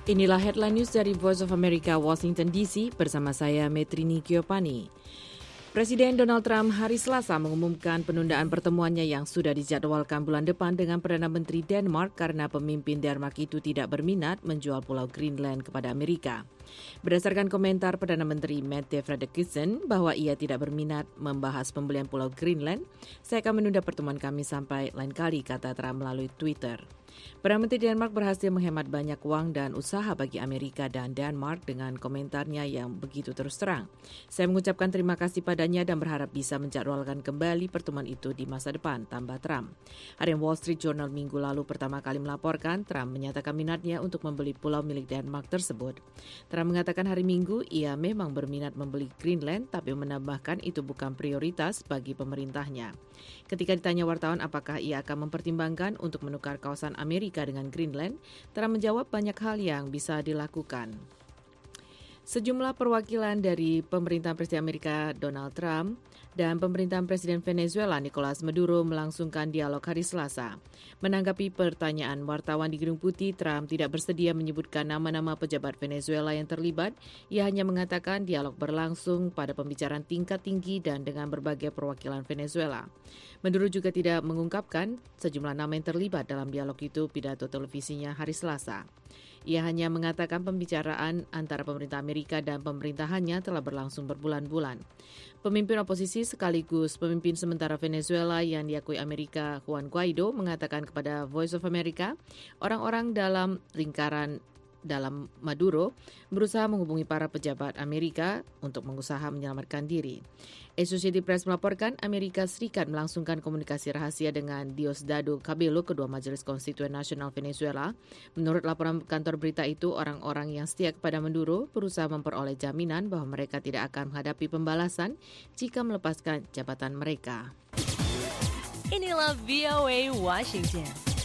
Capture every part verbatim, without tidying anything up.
Inilah headline news dari Voice of America, Washington D C, bersama saya Metrini Giopani. Presiden Donald Trump hari Selasa mengumumkan penundaan pertemuannya yang sudah dijadwalkan bulan depan dengan Perdana Menteri Denmark karena pemimpin Denmark itu tidak berminat menjual Pulau Greenland kepada Amerika. Berdasarkan komentar Perdana Menteri Mette Frederiksen bahwa ia tidak berminat membahas pembelian Pulau Greenland, saya akan menunda pertemuan kami sampai lain kali, kata Trump melalui Twitter. Perdana Menteri Denmark berhasil menghemat banyak uang dan usaha bagi Amerika dan Denmark dengan komentarnya yang begitu terus terang. Saya mengucapkan terima kasih padanya dan berharap bisa menjadwalkan kembali pertemuan itu di masa depan, tambah Trump. Harian Wall Street Journal minggu lalu pertama kali melaporkan Trump menyatakan minatnya untuk membeli pulau milik Denmark tersebut. Trump mengatakan hari Minggu ia memang berminat membeli Greenland, tapi menambahkan itu bukan prioritas bagi pemerintahnya. Ketika ditanya wartawan apakah ia akan mempertimbangkan untuk menukar kawasan Amerika dengan Greenland, Trump menjawab banyak hal yang bisa dilakukan. Sejumlah perwakilan dari pemerintahan Presiden Amerika Donald Trump dan pemerintahan Presiden Venezuela Nicolas Maduro melangsungkan dialog hari Selasa. Menanggapi pertanyaan wartawan di Gedung Putih, Trump tidak bersedia menyebutkan nama-nama pejabat Venezuela yang terlibat. Ia hanya mengatakan dialog berlangsung pada pembicaraan tingkat tinggi dan dengan berbagai perwakilan Venezuela. Maduro juga tidak mengungkapkan sejumlah nama yang terlibat dalam dialog itu pidato televisinya hari Selasa. Ia hanya mengatakan pembicaraan antara pemerintah Amerika dan pemerintahannya telah berlangsung berbulan-bulan. Pemimpin oposisi sekaligus pemimpin sementara Venezuela yang diakui Amerika, Juan Guaido, mengatakan kepada Voice of America, orang-orang dalam lingkaran dalam Maduro berusaha menghubungi para pejabat Amerika untuk mengusaha menyelamatkan diri. Associated Press melaporkan Amerika Serikat melangsungkan komunikasi rahasia dengan Diosdado Cabello, Ketua Majelis Konstituen Nasional Venezuela. Menurut laporan kantor berita itu, orang-orang yang setia kepada Maduro berusaha memperoleh jaminan bahwa mereka tidak akan menghadapi pembalasan jika melepaskan jabatan mereka. Inilah V O A Washington.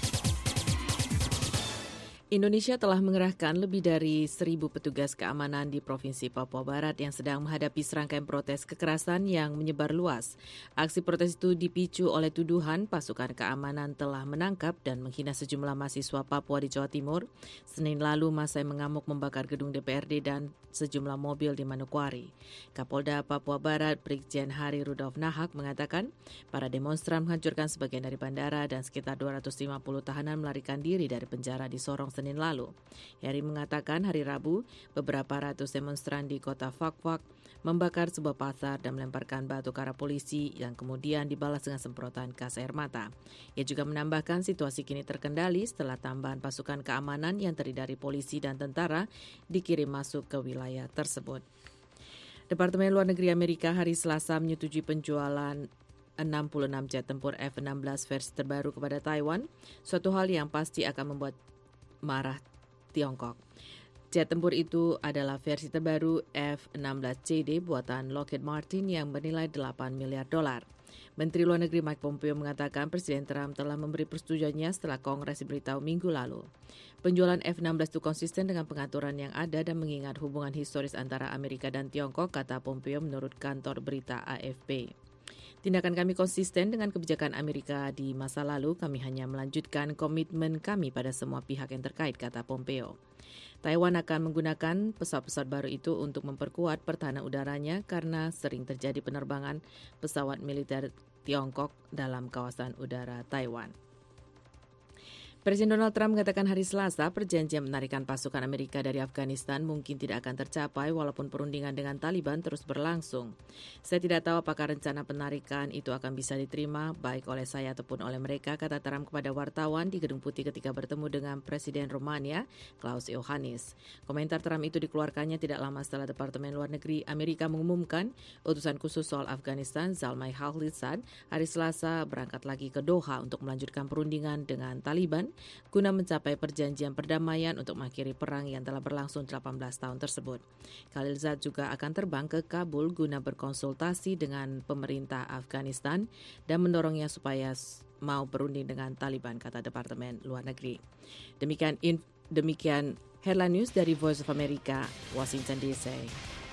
Indonesia telah mengerahkan lebih dari seribu petugas keamanan di Provinsi Papua Barat yang sedang menghadapi serangkaian protes kekerasan yang menyebar luas. Aksi protes itu dipicu oleh tuduhan pasukan keamanan telah menangkap dan menghina sejumlah mahasiswa Papua di Jawa Timur. Senin lalu massa yang mengamuk membakar gedung D P R D dan sejumlah mobil di Manokwari. Kapolda Papua Barat Brigjen Hari Rudolf Nahak mengatakan para demonstran menghancurkan sebagian dari bandara dan sekitar dua ratus lima puluh tahanan melarikan diri dari penjara di Sorong Senin lalu. Heri mengatakan hari Rabu, beberapa ratus demonstran di kota Fak-Fak membakar sebuah pasar dan melemparkan batu ke arah polisi yang kemudian dibalas dengan semprotan gas air mata. Ia juga menambahkan situasi kini terkendali setelah tambahan pasukan keamanan yang terdiri dari polisi dan tentara dikirim masuk ke wilayah tersebut. Departemen Luar Negeri Amerika hari Selasa menyetujui penjualan enam puluh enam jet tempur F enam belas versi terbaru kepada Taiwan, suatu hal yang pasti akan membuat marah Tiongkok. Jet tempur itu adalah versi terbaru F enam belas C D buatan Lockheed Martin yang bernilai delapan miliar dolar. Menteri Luar Negeri Mike Pompeo mengatakan Presiden Trump telah memberi persetujuannya setelah Kongres diberitahu minggu lalu. Penjualan F enam belas itu konsisten dengan pengaturan yang ada dan mengingat hubungan historis antara Amerika dan Tiongkok, kata Pompeo menurut kantor berita A F P. Tindakan kami konsisten dengan kebijakan Amerika di masa lalu, kami hanya melanjutkan komitmen kami pada semua pihak yang terkait, kata Pompeo. Taiwan akan menggunakan pesawat-pesawat baru itu untuk memperkuat pertahanan udaranya karena sering terjadi penerbangan pesawat militer Tiongkok dalam kawasan udara Taiwan. Presiden Donald Trump mengatakan hari Selasa perjanjian menarikan pasukan Amerika dari Afghanistan mungkin tidak akan tercapai walaupun perundingan dengan Taliban terus berlangsung. Saya tidak tahu apakah rencana penarikan itu akan bisa diterima baik oleh saya ataupun oleh mereka, kata Trump kepada wartawan di Gedung Putih ketika bertemu dengan Presiden Romania, Klaus Iohannis. Komentar Trump itu dikeluarkannya tidak lama setelah Departemen Luar Negeri Amerika mengumumkan utusan khusus soal Afghanistan, Zalmay Khalilzad, hari Selasa berangkat lagi ke Doha untuk melanjutkan perundingan dengan Taliban guna mencapai perjanjian perdamaian untuk mengakhiri perang yang telah berlangsung delapan belas tahun tersebut. Khalilzad juga akan terbang ke Kabul guna berkonsultasi dengan pemerintah Afghanistan dan mendorongnya supaya mau berunding dengan Taliban, kata Departemen Luar Negeri. Demikian, demikian headline news dari Voice of America, Washington D C.